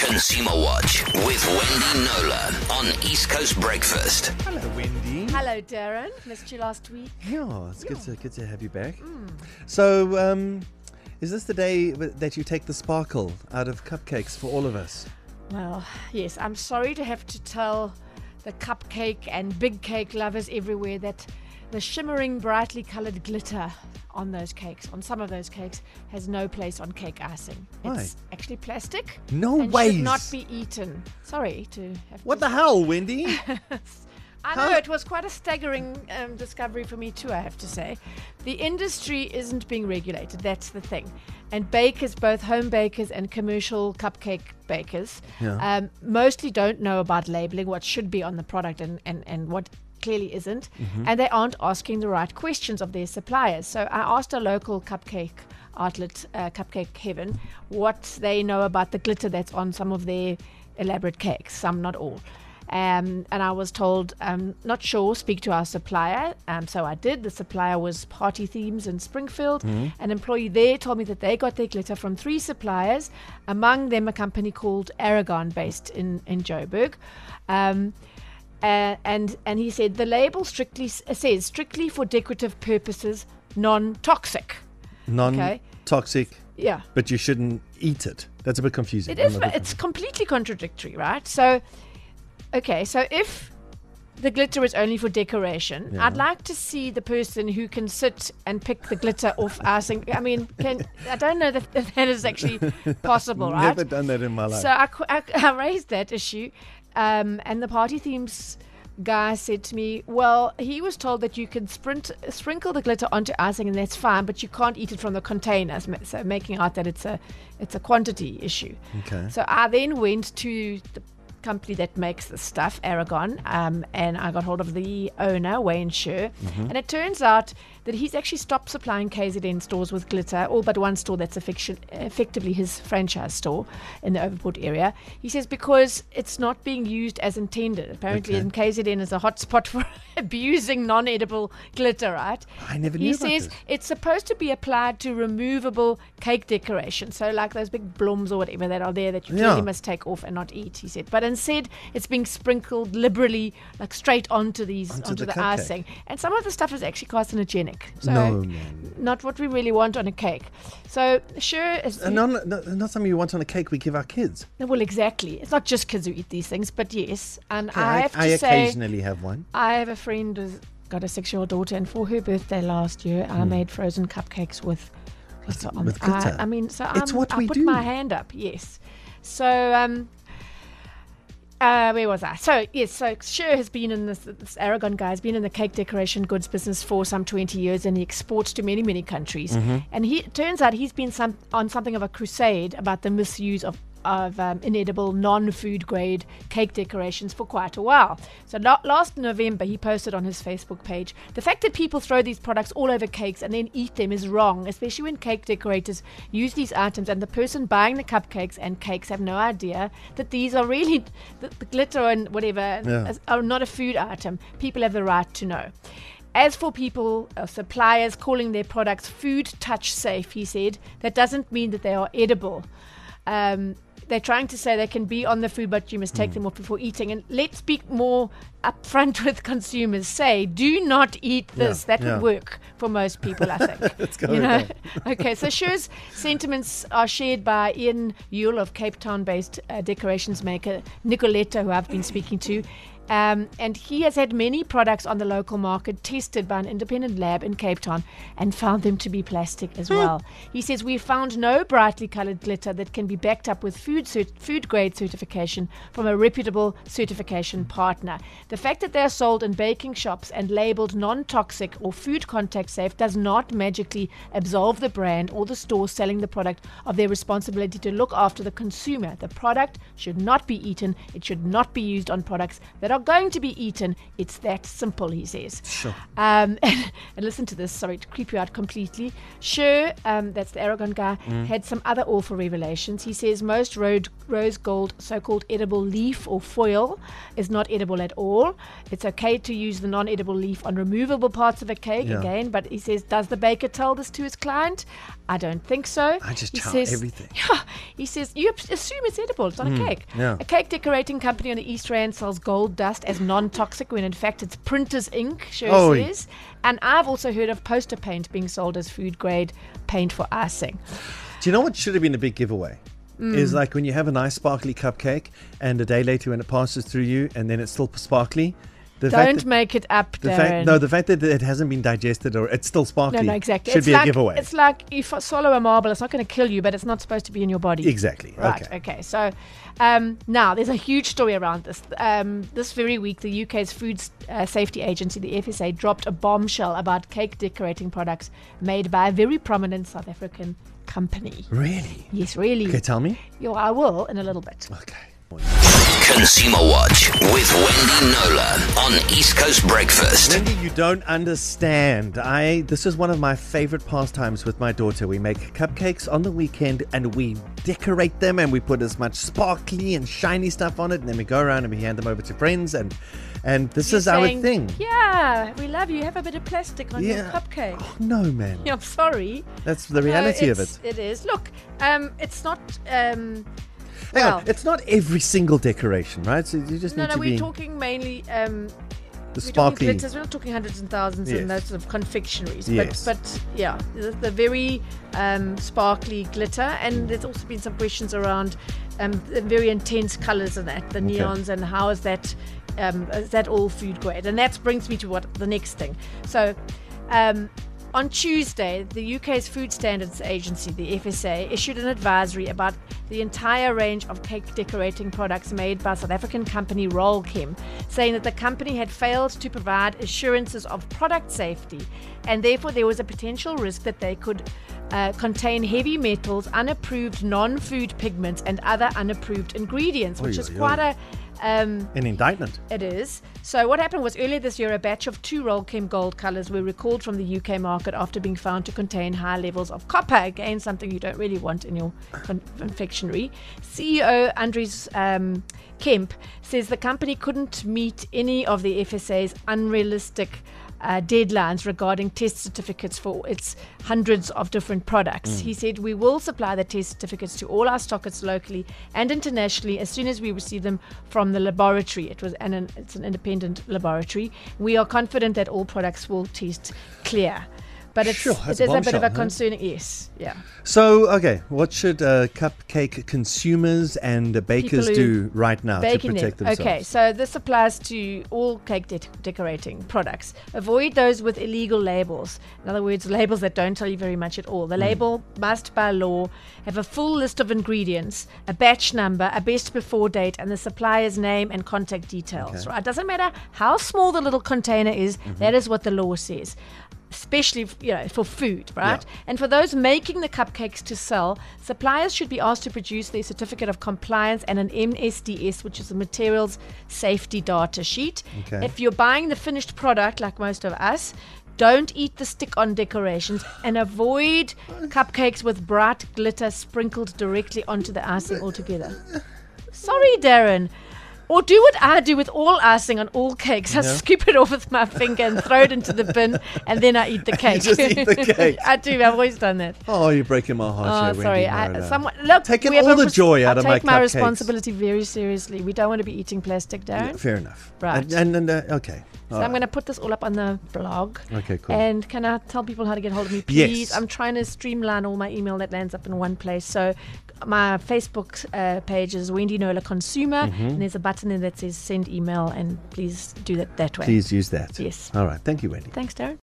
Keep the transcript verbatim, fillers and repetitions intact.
Consumer Watch with Wendy Nola on East Coast Breakfast. Hello, Wendy. Hello, Darren. Missed you last week. Yeah, it's Yeah. good to good to have you back. Mm. So, um, is this the day that you take the sparkle out of cupcakes for all of us? Well, yes, I'm sorry to have to tell the cupcake and big cake lovers everywhere that the shimmering, brightly coloured glitter on those cakes, on some of those cakes, has no place on cake icing. Why? It's actually plastic. No and ways. should not be eaten. Sorry to have What to the hell, Wendy? I know, How- it was quite a staggering um, discovery for me too, I have to say. The industry isn't being regulated, that's the thing. And bakers, both home bakers and commercial cupcake bakers, Yeah. um, mostly don't know about labeling, what should be on the product and, and, and what clearly isn't. Mm-hmm. And they aren't asking the right questions of their suppliers. So I asked a local cupcake outlet, uh, Cupcake Heaven, what they know about the glitter that's on some of their elaborate cakes, some, not all. Um, and I was told, um, not sure, speak to our supplier. Um, so I did. The supplier was Party Themes in Springfield. Mm-hmm. An employee there told me that they got their glitter from three suppliers, among them a company called Aragon, based in, in Joburg. Um, uh, and, and he said the label strictly s- says strictly for decorative purposes, non-toxic. Non-toxic, Yeah. but you shouldn't eat it. That's a bit confusing. It I'm is, not but a- it's completely contradictory, right? So, okay, so if the glitter is only for decoration, Yeah. I'd like to see the person who can sit and pick the glitter off icing. I mean, can I don't know that if that is actually possible, right? Never done that in my life. So I, qu- I, I raised that issue, um, and the Party Themes guy said to me, well, he was told that you can sprint, sprinkle the glitter onto icing and that's fine, but you can't eat it from the containers, ma- so making out that it's a it's a quantity issue. Okay. So I then went to the company that makes the stuff, Aragon, um, and I got hold of the owner, Wayne Sher, Mm-hmm. and it turns out that he's actually stopped supplying K Z N stores with glitter, all but one store that's affection, effectively his franchise store in the Overport area. He says because it's not being used as intended. Apparently, Okay. in K Z N is a hotspot for abusing non-edible glitter, right? I never knew He about says this. it's supposed to be applied to removable cake decoration. So like those big blooms or whatever that are there that you Yeah. clearly must take off and not eat, he said. But instead, it's being sprinkled liberally, like straight onto these, Onto onto, the the, cupcake. icing. And some of the stuff is actually carcinogenic. So No, no, no. not what we really want on a cake. So sure, it's, Uh, no, no, no, not something you want on a cake we give our kids. well, exactly. It's not just kids who eat these things, but yes. And Okay, I have to I say, occasionally have one. I have a friend who's got a six-year-old daughter, and for her birthday last year, I made frozen cupcakes with glitter on Hmm. with them. I- glitter? I, mean, so It's I'm, what I we put do. my hand up. Yes. So, um, uh, where was I? So yes, so Sher has been in this. This Aragon guy has been in the cake decoration goods business for some twenty years, and he exports to many, many countries. Mm-hmm. And he it turns out he's been some on something of a crusade about the misuse of of um, inedible, non-food grade cake decorations for quite a while. So la- last November, he posted on his Facebook page, the fact that people throw these products all over cakes and then eat them is wrong, especially when cake decorators use these items and the person buying the cupcakes and cakes have no idea that these are really, the, the glitter and whatever, Yeah. are not a food item. People have the right to know. As for people, uh, suppliers calling their products food touch safe, he said, that doesn't mean that they are edible. Um, they're trying to say they can be on the food, but you must take them off before eating. And let's be more upfront with consumers. Say, do not eat this. Yeah, that yeah. would work for most people, I think. Let's go you with know? that. Okay, so Sher's sentiments are shared by Ian Yule of Cape Town-based uh, decorations maker Nicoletta, who I've been speaking to. Um, and he has had many products on the local market tested by an independent lab in Cape Town and found them to be plastic as well. He says, we found no brightly coloured glitter that can be backed up with food cert- food grade certification from a reputable certification partner. The fact that they are sold in baking shops and labelled non-toxic or food contact safe does not magically absolve the brand or the store selling the product of their responsibility to look after the consumer. The product should not be eaten. It should not be used on products that are going to be eaten. It's that simple, he says. Sure. Um, and, and listen to this, sorry to creep you out completely. Sure, um, that's the Aragon guy, had some other awful revelations. He says most road, rose gold so-called edible leaf or foil is not edible at all. It's okay to use the non-edible leaf on removable parts of a cake, Yeah. again, but he says, does the baker tell this to his client? I don't think so. I just He chow says- everything. Yeah, he says, you assume it's edible. It's not a cake. yeah. A cake decorating company on the East Rand sells gold dust as non-toxic when in fact it's printer's ink, Sher Oh. says. And I've also heard of poster paint being sold as food-grade paint for icing. Do you know what should have been a big giveaway? Mm. Is like when you have a nice sparkly cupcake and a day later when it passes through you and then it's still sparkly. The fact Don't that, make it up, the Darren. fact, no, the fact that it hasn't been digested or it's still sparkly No, no, exactly. should it's be like, a giveaway. It's like if you swallow a marble, it's not going to kill you, but it's not supposed to be in your body. Exactly. Right. Okay. Okay. So um, now there's a huge story around this. Um, this very week, the U K's Food uh, Safety Agency, the F S A, dropped a bombshell about cake decorating products made by a very prominent South African company. Really? Yes, really. Okay, tell me. Yeah, I will in a little bit. Okay. Consumer Watch with Wendy Nola on East Coast Breakfast. Wendy, you don't understand. I this is one of my favorite pastimes with my daughter. We make cupcakes on the weekend and we decorate them and we put as much sparkly and shiny stuff on it, and then we go around and we hand them over to friends, and and this You're is our saying, thing. Yeah, we love you. Have a bit of plastic on your Yeah. cupcake. Oh, no, man. Yeah, I'm sorry. That's the reality No, of it's- it. It is. Look, um, it's not. Um, Hang well, on, it's not every single decoration, right? So you just no, need no, to we're be talking mainly. Um, the we're sparkly. talking glitters. We're not talking hundreds and thousands Yes. and those sort of confectionaries. Yes. But, but yeah, the, the very um, sparkly glitter. And there's also been some questions around um, the very intense colours and that, the Okay. neons, and how is that, um, is that all food grade? And that brings me to what the next thing. So, um, on Tuesday, the U K's Food Standards Agency, the F S A, issued an advisory about the entire range of cake decorating products made by South African company Rollchem, saying that the company had failed to provide assurances of product safety, and therefore there was a potential risk that they could uh, contain heavy metals, unapproved non-food pigments, and other unapproved ingredients, which Oy, is oy, quite oy. a... Um, An indictment. It is. So what happened was earlier this year, a batch of two Rollchem gold colours were recalled from the U K market after being found to contain high levels of copper. Again, something you don't really want in your con- confectionery. C E O Andries um, Kemp says the company couldn't meet any of the F S A's unrealistic Uh, deadlines regarding test certificates for its hundreds of different products. Mm. He said, we will supply the test certificates to all our stockers locally and internationally as soon as we receive them from the laboratory. It was an, an it's an independent laboratory. We are confident that all products will test clear. But it's, Sure, that's it a is a bit of a bombshell, huh? concerning, yes, yeah. So, okay, what should uh, cupcake consumers and uh, bakers People who do right now to Baking protect them. themselves? Okay, so this applies to all cake de- decorating products. Avoid those with illegal labels. In other words, labels that don't tell you very much at all. The Hmm. label must, by law, have a full list of ingredients, a batch number, a best before date, and the supplier's name and contact details. Okay. Right? It doesn't matter how small the little container is. Mm-hmm. That is what the law says. Especially, you know, for food, right? Yeah. And for those making the cupcakes to sell, suppliers should be asked to produce their certificate of compliance and an M S D S, which is a materials safety data sheet. Okay. If you're buying the finished product, like most of us, don't eat the stick-on decorations and avoid cupcakes with bright glitter sprinkled directly onto the icing altogether. Sorry, Darren. Or do what I do with all icing on all cakes. I Yeah. scoop it off with my finger and throw it into the bin, and then I eat the cake. just eat the cake. I do. I've always done that. Oh, you're breaking my heart Oh, here, sorry. Wendy I, Nola. someone, look, Taking we have all a the res- joy out I of my take my cupcakes. responsibility very seriously. We don't want to be eating plastic, Darren. Yeah, fair enough. Right. And, and, and uh, okay. So All I'm right. going to put this all up on the blog. Okay, cool. And can I tell people how to get hold of me, please? Yes. I'm trying to streamline all my email that lands up in one place. So my Facebook uh, page is Wendy Nola Consumer, Mm-hmm. and there's a button there that says send email, and please do that that way. Please use that. Yes. All right. Thank you, Wendy. Thanks, Darren.